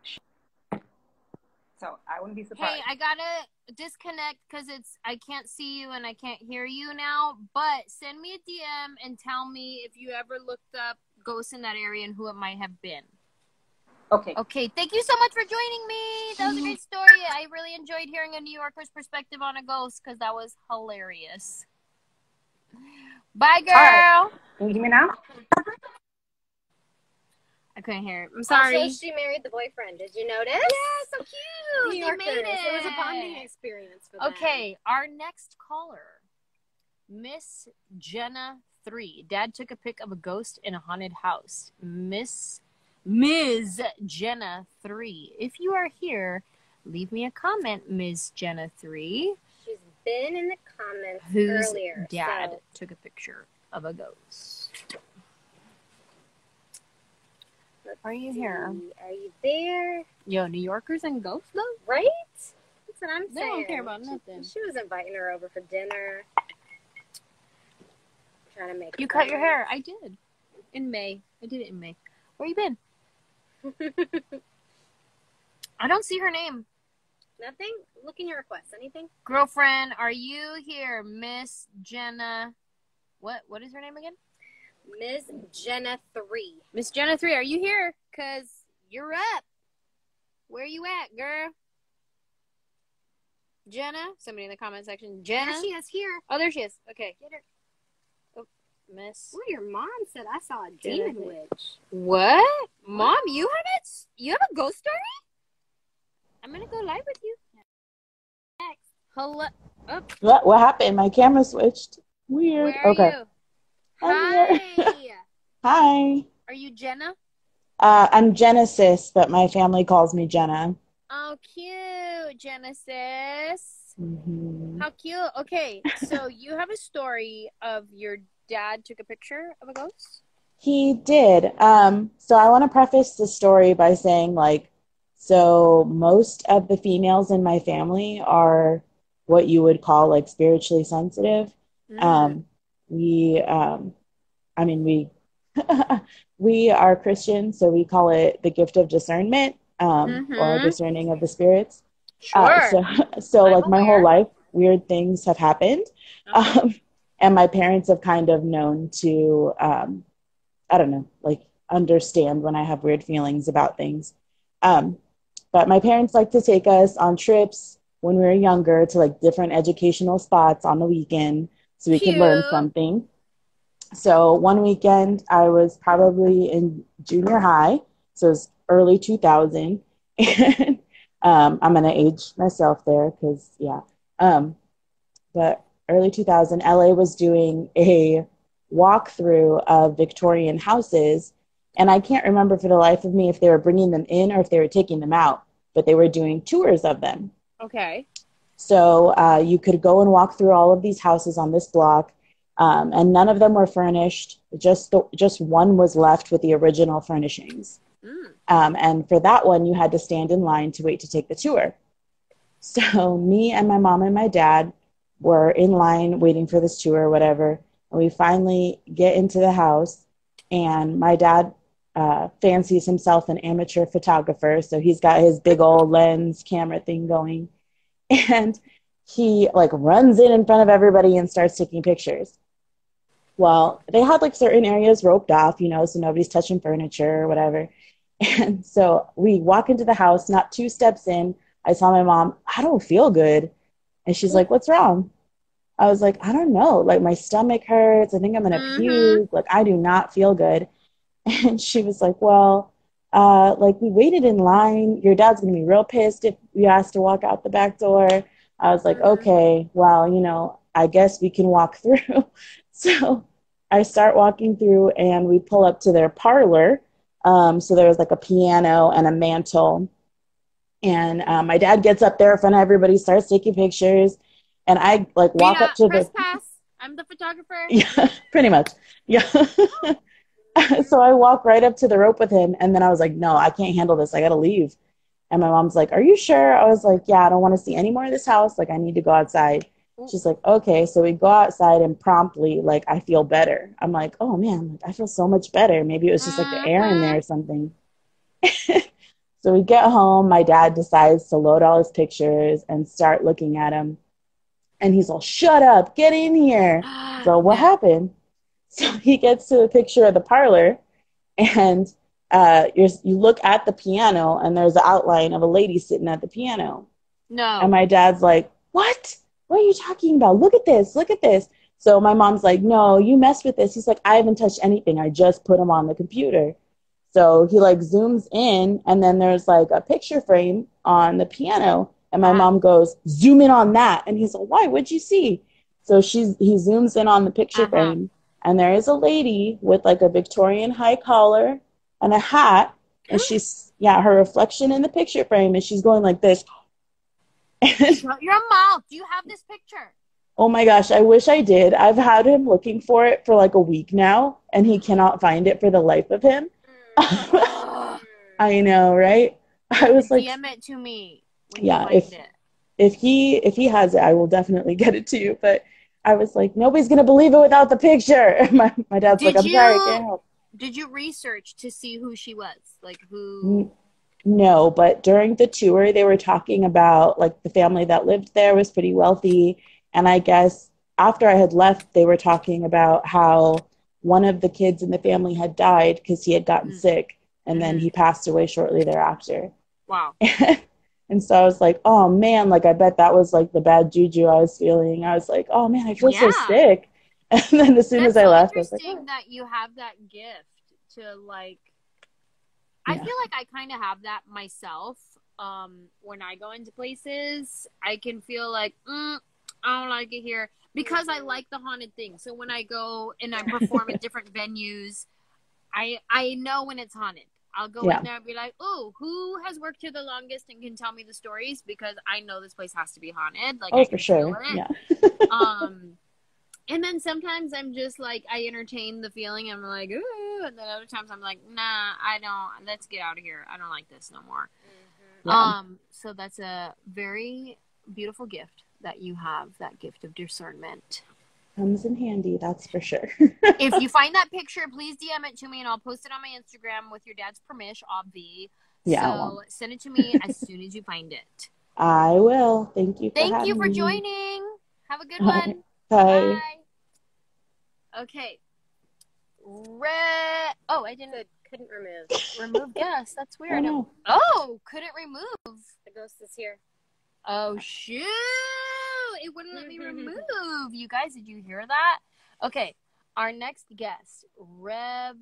So I wouldn't be surprised. Hey, I gotta disconnect because I can't see you and I can't hear you now. But send me a DM and tell me if you ever looked up ghosts in that area and who it might have been. Okay. Okay. Thank you so much for joining me. That was a great story. I really enjoyed hearing a New Yorker's perspective on a ghost because that was hilarious. Bye, girl. Right. Can you hear me now? I couldn't hear it. I'm sorry. Also, she married the boyfriend. Did you notice? Yeah, so cute. New Yorkers. They made it. It was a bonding experience for them. Okay, our next caller, Miss Jenna 3. Dad took a pic of a ghost in a haunted house. Ms. Jenna 3. If you are here, leave me a comment, Ms. Jenna 3. She's been in the comments Whose earlier. dad took a picture of a ghost. Are you here? Are you there? Yo, New Yorkers and ghosts, though? Right? That's what I'm saying. They don't care about nothing. She was inviting her over for dinner. Trying to make You cut your hair. I did. In May. I did it in May. Where you been? I don't see her name. Nothing? Look in your requests. Anything? Girlfriend, are you here? Miss Jenna. What is her name again? Ms. Jenna 3. Miss Jenna 3, are you here? Because you're up. Where you at, girl? Jenna? Somebody in the comment section. Jenna? There she is here. Oh, there she is. Okay. Get her. Oh, Miss. Well, your mom said I saw a demon witch. What? Mom, you have a ghost story? I'm going to go live with you. Next. Hello. Oh. What happened? My camera switched. Weird. Where okay. are you? I'm here. Hi. Hi. Are you Jenna? I'm Genesis, but my family calls me Jenna. Oh, cute, Genesis. Hmm. How cute. Okay, so you have a story of your dad took a picture of a ghost? He did. So I want to preface the story by saying, like, so most of the females in my family are what you would call like spiritually sensitive. Mm. Um, we, I mean, we we are Christians, so we call it the gift of discernment, or Mm-hmm. discerning of the spirits. Sure. So I'm like my whole aware. life, weird things have happened, Uh-huh. and my parents have kind of known to, I don't know, like understand when I have weird feelings about things. Um, but my parents like to take us on trips when we were younger to like different educational spots on the weekend so we could learn Cute. something. So one weekend I was probably in junior high, so it was early 2000, and I'm gonna age myself there because yeah, um, but early 2000, LA was doing a walkthrough of Victorian houses, and I can't remember for the life of me if they were bringing them in or if they were taking them out, but they were doing tours of them. Okay. So you could go and walk through all of these houses on this block, and none of them were furnished. Just one was left with the original furnishings. Mm. And for that one, you had to stand in line to wait to take the tour. So me and my mom and my dad were in line waiting for this tour or whatever. And we finally get into the house, and my dad fancies himself an amateur photographer. So he's got his big old lens camera thing going. And he like runs in front of everybody and starts taking pictures. Well, they had like certain areas roped off, so nobody's touching furniture or whatever. And so we walk into the house, not two steps in, I saw my mom, I don't feel good. And she's like, what's wrong? I was like, I don't know. Like my stomach hurts. I think I'm going to Mm-hmm. puke. Like I do not feel good. And she was like, well, like we waited in line. Your dad's going to be real pissed if we ask to walk out the back door. I was like, Mm-hmm. okay, well, I guess we can walk through. So I start walking through and we pull up to their parlor. So there was like a piano and a mantle. And my dad gets up there in front of everybody, starts taking pictures. And I like walk Rita, up to press the, pass. I'm the photographer. yeah, pretty much. Yeah. So I walk right up to the rope with him. And then I was like, no, I can't handle this. I got to leave. And my mom's like, are you sure? I was like, yeah, I don't want to see any more of this house. Like, I need to go outside. She's like, okay. So we go outside and promptly, like, I feel better. I'm like, oh man, like, I feel so much better. Maybe it was just like the air in Mm-hmm. there or something. So we get home. My dad decides to load all his pictures and start looking at them. And he's all, shut up, get in here. So what No. happened? So he gets to the picture of the parlor, and you look at the piano, and there's an outline of a lady sitting at the piano. And No. my dad's like, what? What are you talking about? Look at this. Look at this. So my mom's like, no, you messed with this. He's like, I haven't touched anything. I just put them on the computer. So he like zooms in, and then there's like a picture frame on the piano. And my mom goes, zoom in on that. And he's like, why? What'd you see? So he zooms in on the picture Uh-huh. frame, and there is a lady with like a Victorian high collar and a hat. And her reflection in the picture frame, and she's going like this. Shut your mouth. Do you have this picture? Oh my gosh, I wish I did. I've had him looking for it for like a week now, and he cannot find it for the life of him. Ugh. I know, right? I was like, DM it to me when you yeah, find it. if he has it, I will definitely get it to you. But I was like, nobody's gonna believe it without the picture. My dad's like, I'm sorry, I can't help. Did you research to see who she was? Like who? No, but during the tour, they were talking about like the family that lived there was pretty wealthy. And I guess after I had left, they were talking about how one of the kids in the family had died because he had gotten sick. And then he passed away shortly thereafter. Wow. And so I was like, oh man, like I bet that was like the bad juju I was feeling. I was like, oh man, I feel so sick. And then as soon as I left, I was like, interesting that you have that gift to like. I feel like I kind of have that myself. When I go into places, I can feel like I don't like it here because I like the haunted thing. So when I go and I perform at different venues, I know when it's haunted. I'll go Yeah. in there and be like, oh, who has worked here the longest and can tell me the stories? Because I know this place has to be haunted. Like, Oh, I for can sure. feel it. Yeah. And then sometimes I'm just like, I entertain the feeling. I'm like, ooh. And then other times I'm like, nah, I don't. Let's get out of here. I don't like this no more. Yeah. So that's a very beautiful gift that you have, that gift of discernment. Comes in handy, that's for sure. If you find that picture, please DM it to me and I'll post it on my Instagram with your dad's permission, obvi. Yeah, I So will. send it to me as soon as you find it. I will. Thank you for Thank you having for me. joining. Have a good All right. one. Bye. Bye. Okay. Oh, I didn't Couldn't remove. remove guests. That's Oh, weird. no. Oh, couldn't remove. The ghost is here. Oh, shoot. It wouldn't let me remove. You guys, did you hear that? Okay. Our next guest, Rev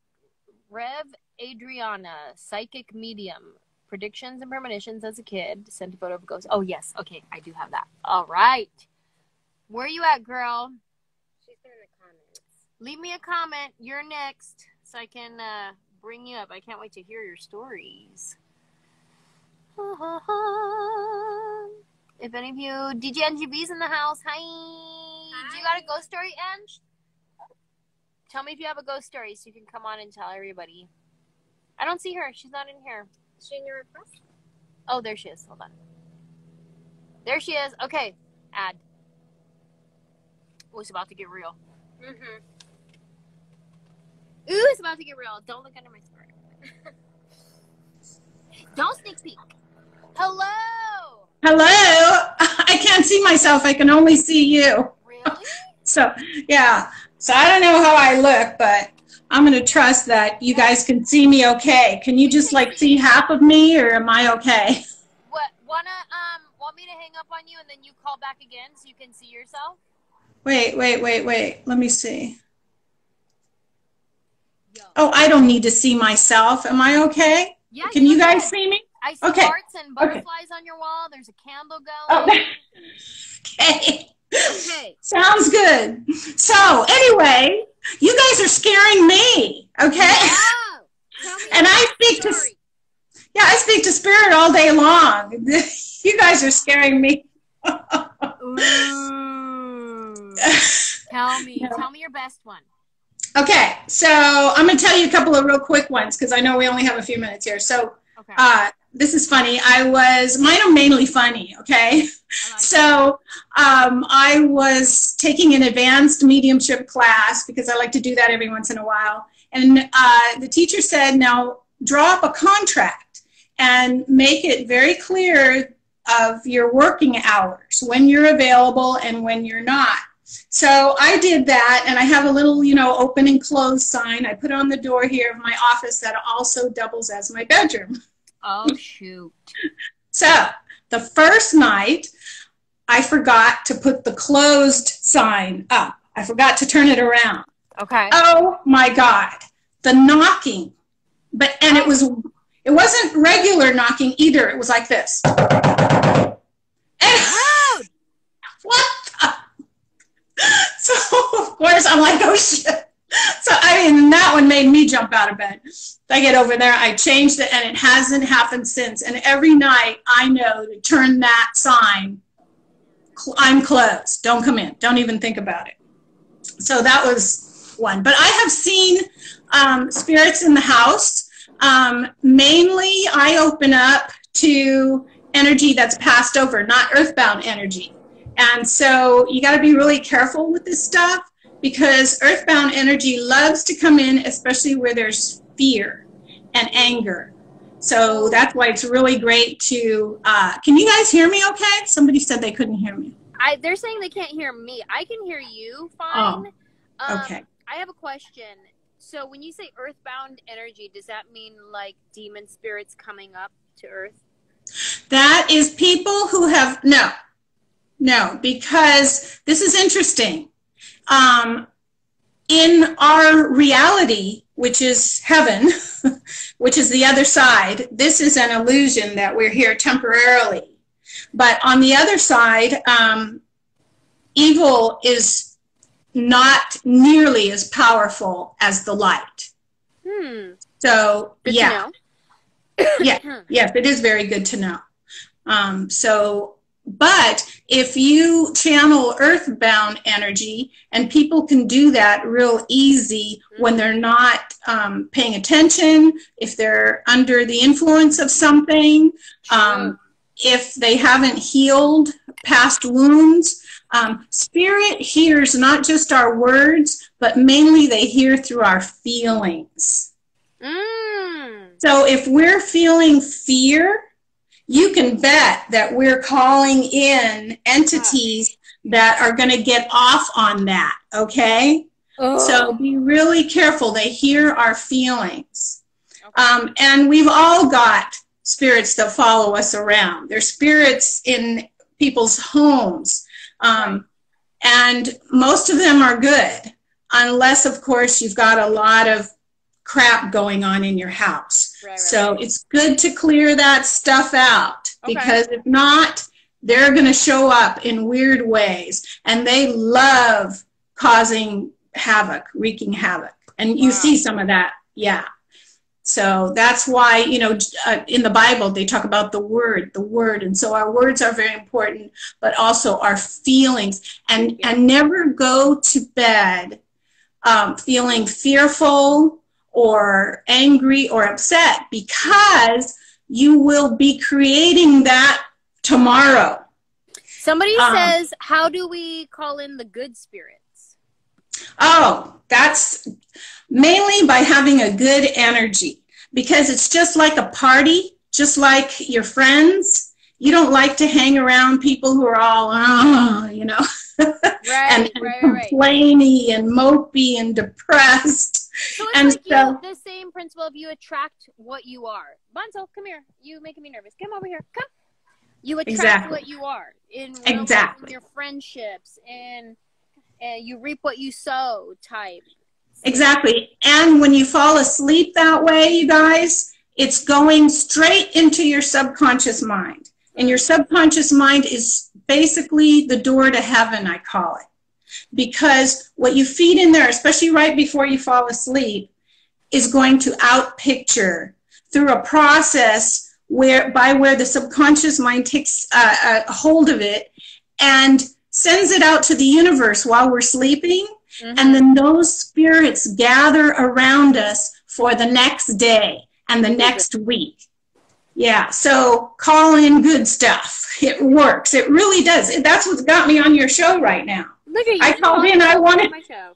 Adriana, psychic medium. Predictions and premonitions as a kid. Sent a photo of a ghost. Oh, yes. Okay, I do have that. All right. Where you at, girl? She's been in the comments. Leave me a comment. You're next, so I can bring you up. I can't wait to hear your stories. If any of you, DJ NGB's in the house. Hi. Do you got a ghost story, Ange? Tell me if you have a ghost story so you can come on and tell everybody. I don't see her. She's not in here. Is she in your request? Oh, there she is. Hold on. There she is. Okay. Add. Oh, it's about to get real. Mm-hmm. Ooh, it's about to get real. Don't look under my skirt. Don't sneak peek. Hello. Hello. I can't see myself. I can only see you. Really? So, yeah. So I don't know how I look, but I'm going to trust that you guys can see me okay. Can you just like see half of me, or am I okay? What? Want me to hang up on you and then you call back again so you can see yourself? Wait. Let me see. Yo. Oh, I don't need to see myself. Am I okay? Yeah. Can you guys good. see me? I see Okay. hearts and butterflies on your wall. There's a candle going. Oh, okay. Okay. Sounds good. So anyway, you guys are scaring me, okay? Wow. Tell me And I your speak to, story. yeah, I speak to spirit all day long. You guys are scaring me. Ooh. Tell me your best one. Okay, so I'm going to tell you a couple of real quick ones because I know we only have a few minutes here. So Okay. this is funny. Mine are mainly funny, okay? I like So I was taking an advanced mediumship class because I like to do that every once in a while. And the teacher said, now draw up a contract and make it very clear of your working hours, when you're available and when you're not. So I did that, and I have a little, open and close sign. I put on the door here of my office that also doubles as my bedroom. Oh, shoot. So the first night, I forgot to put the closed sign up. I forgot to turn it around. Okay. Oh my God, the knocking. And it wasn't regular knocking either. It was like this. And, Rude. what the? So of course I'm like, oh shit. So that one made me jump out of bed. I get over there, I changed it, and it hasn't happened since. And every night I know to turn that sign, I'm closed. Don't come in. Don't even think about it. So that was one. But I have seen spirits in the house. Mainly I open up to energy that's passed over, not earthbound energy. And so you got to be really careful with this stuff because earthbound energy loves to come in, especially where there's fear and anger. So that's why it's really great to, can you guys hear me okay? Somebody said they couldn't hear me. They're saying they can't hear me. I can hear you fine. Okay. I have a question. So when you say earthbound energy, does that mean like demon spirits coming up to earth? That is people who have, no, because this is interesting. In our reality, which is heaven, which is the other side, this is an illusion that we're here temporarily. But on the other side, evil is not nearly as powerful as the light. So, Good yeah. to know. Yeah, yes, it is very good to know. But if you channel earthbound energy, and people can do that real easy when they're not paying attention, if they're under the influence of something, if they haven't healed past wounds. Spirit hears not just our words, but mainly they hear through our feelings. So if we're feeling fear, you can bet that we're calling in entities that are going to get off on that, okay? So be really careful. They hear our feelings. And we've all got spirits that follow us around. There's spirits in people's homes. And most of them are good, unless, of course, you've got a lot of crap going on in your house. So it's good to clear that stuff out, because if not, they're going to show up in weird ways, and they love causing havoc, wreaking havoc. And you see some of that. Yeah. So that's why, you know, in the Bible, they talk about the word. And so our words are very important, but also our feelings. And never go to bed feeling fearful or angry or upset, because you will be creating that tomorrow. Somebody says, how do we call in the good spirits? Oh, that's mainly by having a good energy, because it's just like a party, just like your friends. You don't like to hang around people who are all, you know, and complainy and mopey and depressed. So it's like the same principle of you attract what you are. Bonzo, come here. You making me nervous. Come over here. Come. You attract what you are in real life, in your friendships, and you reap what you sow type. Exactly. And when you fall asleep that way, you guys, it's going straight into your subconscious mind. And your subconscious mind is basically the door to heaven, I call it. Because what you feed in there, especially right before you fall asleep, is going to outpicture through a process where the subconscious mind takes a hold of it and sends it out to the universe while we're sleeping. And then those spirits gather around us for the next day and the next week. Yeah, so call in good stuff. It works. It really does. That's what's got me on your show right now. Look at you. I called in. I wanted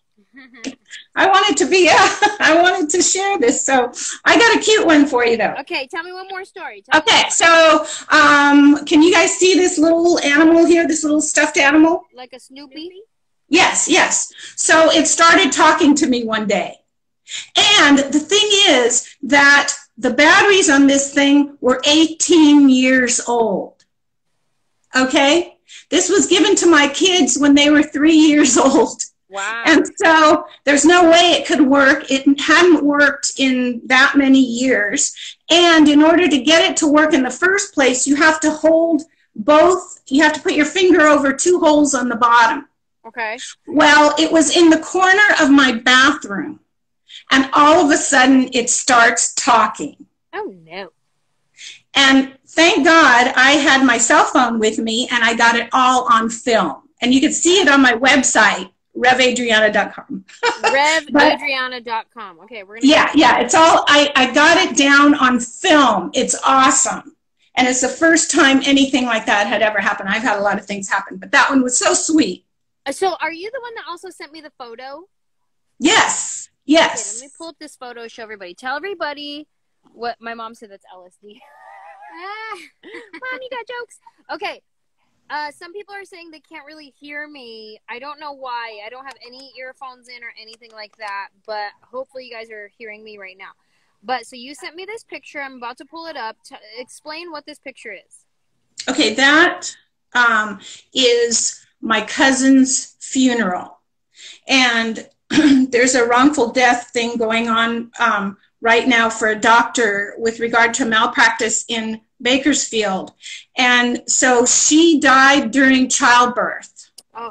I wanted to share this. So I got a cute one for you, though. Okay, tell me one more story. So can you guys see this little animal here, this little stuffed animal? Like a Snoopy? Yes. So it started talking to me one day. And the thing is that the batteries on this thing were 18 years old. Okay? This was given to my kids when they were 3 years old. Wow. And so there's no way it could work. It hadn't worked in that many years. And in order to get it to work in the first place, you have to hold both. You have to put your finger over two holes on the bottom. Okay. Well, it was in the corner of my bathroom. And all of a sudden, it starts talking. Oh, no. And thank God I had my cell phone with me, and I got it all on film. And you can see it on my website, revadriana.com. revadriana.com. Okay, we're gonna. Yeah. It's all. I got it down on film. It's awesome, and it's the first time anything like that had ever happened. I've had a lot of things happen, but that one was so sweet. So, are you the one that also sent me the photo? Yes. Okay, let me pull up this photo. Show everybody. Tell everybody what my mom said. That's LSD. Mom, you got jokes. Okay. Some people are saying they can't really hear me. I don't know why. I don't have any earphones in or anything like that, but hopefully you guys are hearing me right now. But so you sent me this picture. I'm about to pull it up. Explain what this picture is. Okay, that is my cousin's funeral. And there's a wrongful death thing going on right now for a doctor with regard to malpractice in Bakersfield. And so she died during childbirth. Oh.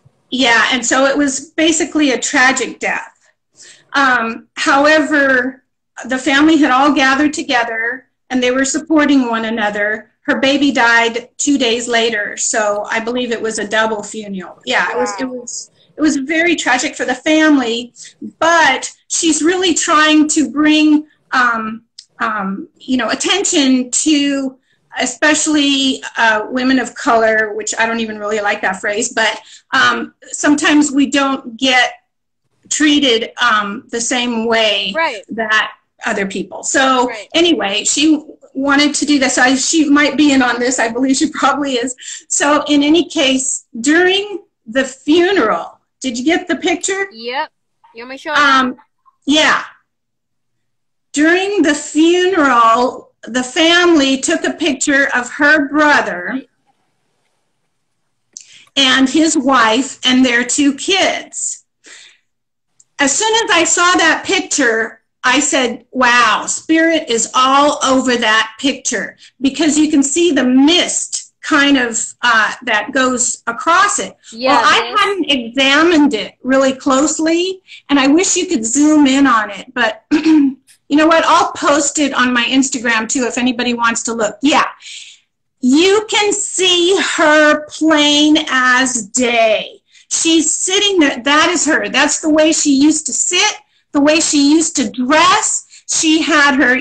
Yeah, and so it was basically a tragic death. However, the family had all gathered together and they were supporting one another. Her baby died 2 days later, so I believe it was a double funeral. Yeah, it was very tragic for the family, but she's really trying to bring attention to especially women of color, which I don't even really like that phrase, but sometimes we don't get treated the same way that other people. So anyway, she wanted to do this. She might be in on this. I believe she probably is. So in any case, during the funeral, did you get the picture? Yep. You want me to show it? Yeah. During the funeral, the family took a picture of her brother and his wife and their 2 kids. As soon as I saw that picture, I said, wow, spirit is all over that picture, because you can see the mist kind of that goes across it. Yeah, well, I hadn't examined it really closely, and I wish you could zoom in on it, but you know what? I'll post it on my Instagram too if anybody wants to look. Yeah, you can see her plain as day. She's sitting there. That is her. That's the way she used to sit, the way she used to dress. She had her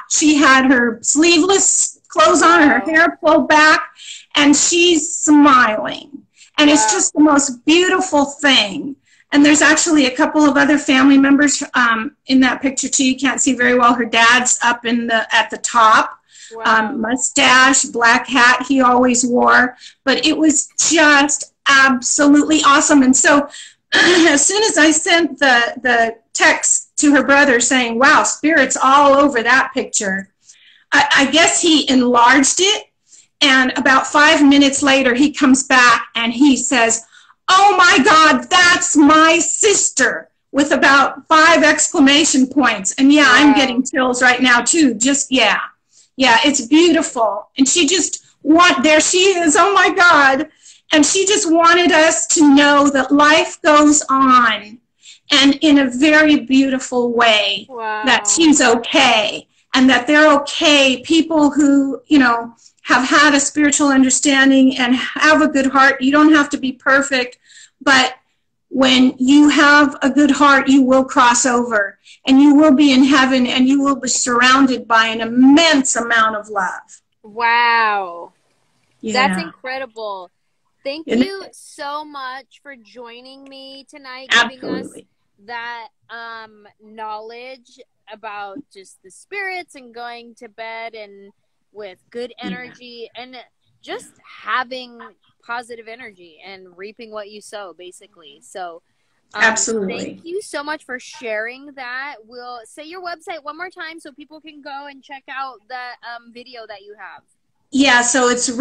sleeveless clothes on, her hair pulled back, and she's smiling. And it's just the most beautiful thing. And there's actually a couple of other family members in that picture too. You can't see very well. Her dad's up at the top. Mustache, black hat he always wore. But it was just absolutely awesome. And so as soon as I sent the text to her brother saying, wow, spirit's all over that picture, I guess he enlarged it. And about 5 minutes later, he comes back and he says, oh my God, that's my sister, with about 5 exclamation points. And yeah, I'm getting chills right now too. Yeah, it's beautiful. And there she is, oh my God. And she just wanted us to know that life goes on, and in a very beautiful way, that she's okay, and that they're okay. People who, have had a spiritual understanding and have a good heart. You don't have to be perfect, but when you have a good heart, you will cross over, and you will be in heaven, and you will be surrounded by an immense amount of love. Wow. Yeah. That's incredible. Thank you so much for joining me tonight, giving us that knowledge about just the spirits and going to bed and with good energy and just having positive energy and reaping what you sow, basically. So absolutely. Thank you so much for sharing that. We'll say your website one more time so people can go and check out the video that you have. Yeah, so it's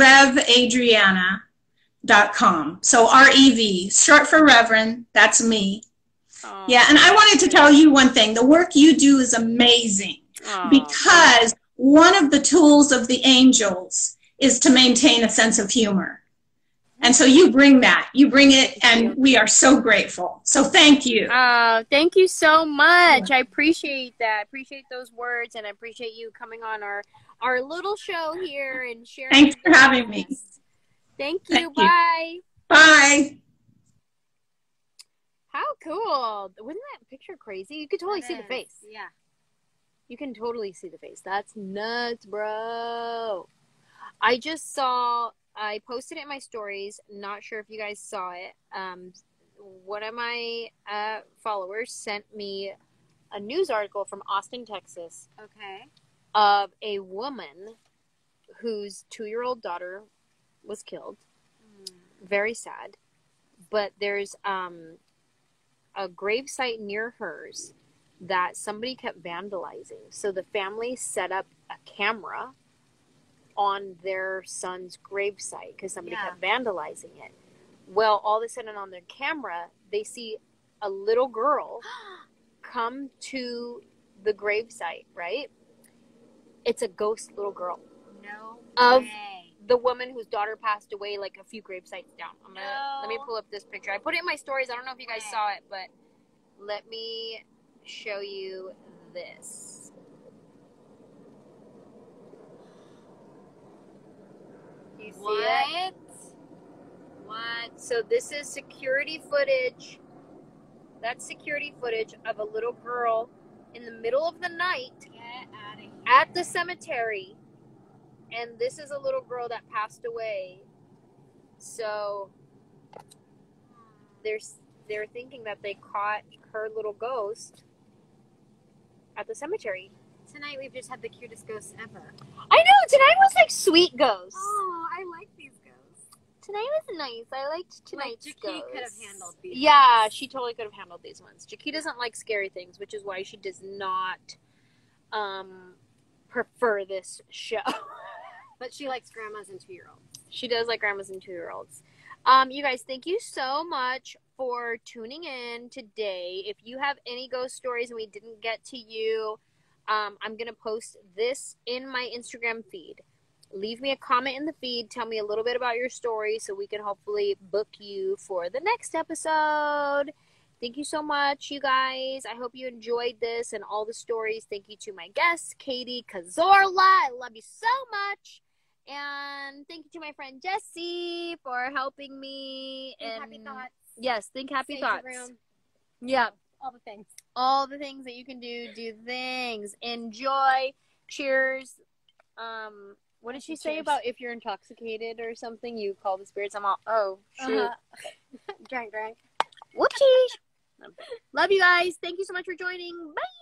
revadriana.com. So REV, short for Reverend, that's me. Yeah, and I wanted to tell you one thing. The work you do is amazing, because one of the tools of the angels is to maintain a sense of humor. And so you bring it, and we are so grateful. So thank you. Thank you so much. I appreciate that. I appreciate those words, and I appreciate you coming on our little show here and sharing. Thanks for having me. Thank you. Bye. Bye. How cool. Wasn't that picture crazy? You could totally see the face. Yeah. You can totally see the face. That's nuts, bro. I posted it in my stories. Not sure if you guys saw it. One of my followers sent me a news article from Austin, Texas. Okay. Of a woman whose 2-year-old daughter was killed. Very sad. But there's a gravesite near hers that somebody kept vandalizing. So the family set up a camera on their son's gravesite because somebody kept vandalizing it. Well, all of a sudden on their camera, they see a little girl come to the gravesite, right? It's a ghost little girl. No of way. The woman whose daughter passed away like a few gravesites down. Let me pull up this picture. I put it in my stories. I don't know if you guys saw it, but let me show you this. you see What? What? So this is security footage. That's security footage of a little girl in the middle of the night Get out of here. at the cemetery. And this is a little girl that passed away. So they're thinking that they caught her little ghost at the cemetery. Tonight we've just had the cutest ghosts ever. I know, tonight was like sweet ghosts. Oh, I like these ghosts. Tonight was nice. I liked tonight's Jackie ghosts. could have handled these. Yeah, ones. she totally could have handled these ones. Jackie doesn't like scary things, which is why she does not prefer this show. But she likes grandmas and 2-year-olds. She does like grandmas and 2-year-olds. You guys, thank you so much for tuning in today. If you have any ghost stories and we didn't get to you, I'm going to post this in my Instagram feed. Leave me a comment in the feed. Tell me a little bit about your story so we can hopefully book you for the next episode. Thank you so much, you guys. I hope you enjoyed this and all the stories. Thank you to my guest, Katie Cazorla. I love you so much. And thank you to my friend Jessie for helping me. Think happy thoughts. Yes, think happy Save thoughts. the room. Yeah. All the things. All the things that you can do things. Enjoy. Cheers. What did she say Cheers. about if you're intoxicated or something, you call the spirits? I'm all, oh, shoot. Drank. Whoopsies. Love you guys. Thank you so much for joining. Bye.